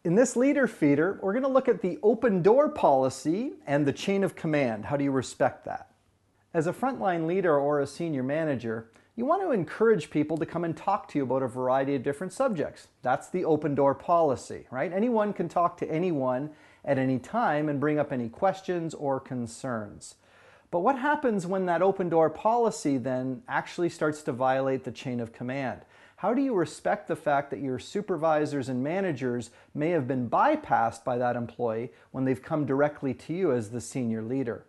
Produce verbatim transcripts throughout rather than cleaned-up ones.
In this leader feeder, we're going to look at the open door policy and the chain of command. How do you respect that? As a frontline leader or a senior manager, you want to encourage people to come and talk to you about a variety of different subjects. That's the open door policy, right? Anyone can talk to anyone at any time and bring up any questions or concerns. But what happens when that open door policy then actually starts to violate the chain of command? How do you respect the fact that your supervisors and managers may have been bypassed by that employee when they've come directly to you as the senior leader?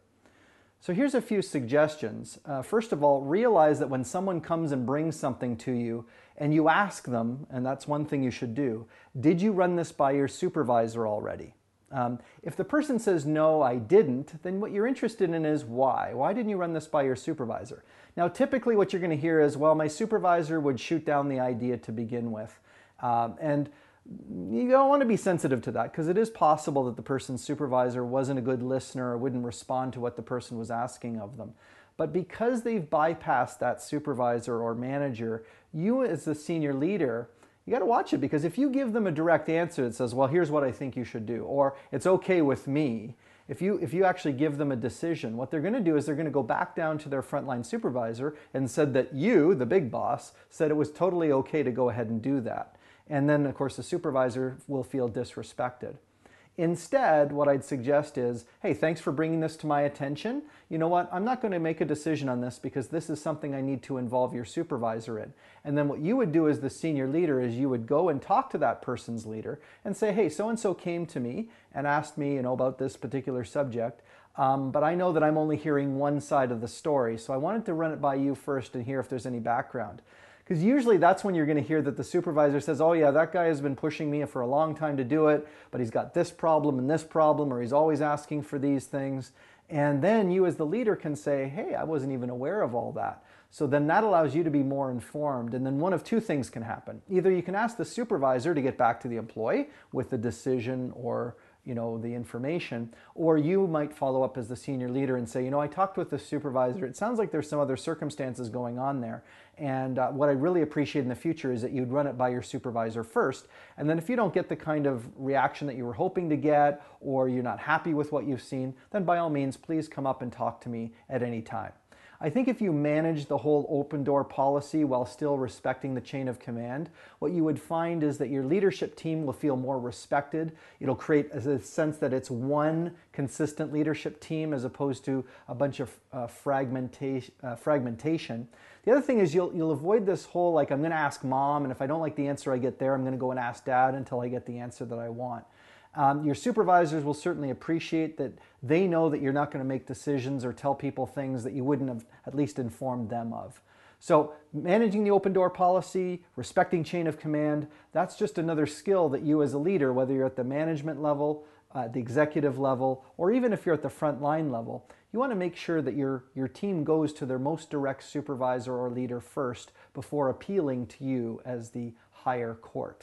So here's a few suggestions. Uh, first of all, realize that when someone comes and brings something to you and you ask them, and that's one thing you should do, did you run this by your supervisor already? Um, if the person says, no, I didn't, then what you're interested in is why. Why didn't you run this by your supervisor? Now, typically what you're going to hear is, well, my supervisor would shoot down the idea to begin with. Um, and you don't want to be sensitive to that because it is possible that the person's supervisor wasn't a good listener or wouldn't respond to what the person was asking of them. But because they've bypassed that supervisor or manager, you as the senior leader, you got to watch it, because if you give them a direct answer that says, well, here's what I think you should do, or it's okay with me, if you, if you actually give them a decision, what they're going to do is they're going to go back down to their frontline supervisor and said that you, the big boss, said it was totally okay to go ahead and do that. And then, of course, the supervisor will feel disrespected. Instead, what I'd suggest is, hey, thanks for bringing this to my attention. You know what? I'm not going to make a decision on this because this is something I need to involve your supervisor in. And then what you would do as the senior leader is you would go and talk to that person's leader and say, hey, so-and-so came to me and asked me, you know, about this particular subject. Um, but I know that I'm only hearing one side of the story. So I wanted to run it by you first and hear if there's any background. Because usually that's when you're going to hear that the supervisor says, oh yeah, that guy has been pushing me for a long time to do it, but he's got this problem and this problem, or he's always asking for these things. And then you as the leader can say, hey, I wasn't even aware of all that. So then that allows you to be more informed. And then one of two things can happen. Either you can ask the supervisor to get back to the employee with the decision or you know, the information, or you might follow up as the senior leader and say, you know, I talked with the supervisor. It sounds like there's some other circumstances going on there. And uh, what I really appreciate in the future is that you'd run it by your supervisor first. And then if you don't get the kind of reaction that you were hoping to get, or you're not happy with what you've seen, then by all means, please come up and talk to me at any time. I think if you manage the whole open door policy while still respecting the chain of command, what you would find is that your leadership team will feel more respected. It'll create a sense that it's one consistent leadership team as opposed to a bunch of uh, fragmentation, uh, fragmentation. The other thing is you'll, you'll avoid this whole, like, I'm going to ask mom, and if I don't like the answer I get there, I'm going to go and ask dad until I get the answer that I want. Um, your supervisors will certainly appreciate that they know that you're not going to make decisions or tell people things that you wouldn't have at least informed them of. So managing the open door policy, respecting chain of command, that's just another skill that you as a leader, whether you're at the management level, uh, the executive level, or even if you're at the front line level, you want to make sure that your, your team goes to their most direct supervisor or leader first before appealing to you as the higher court.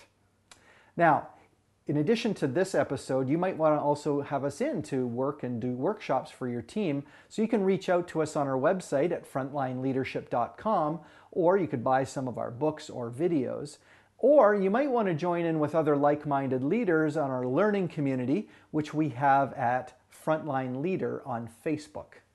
Now, in addition to this episode, you might want to also have us in to work and do workshops for your team. So you can reach out to us on our website at frontline leadership dot com, or you could buy some of our books or videos. Or you might want to join in with other like-minded leaders on our learning community, which we have at Frontline Leader on Facebook.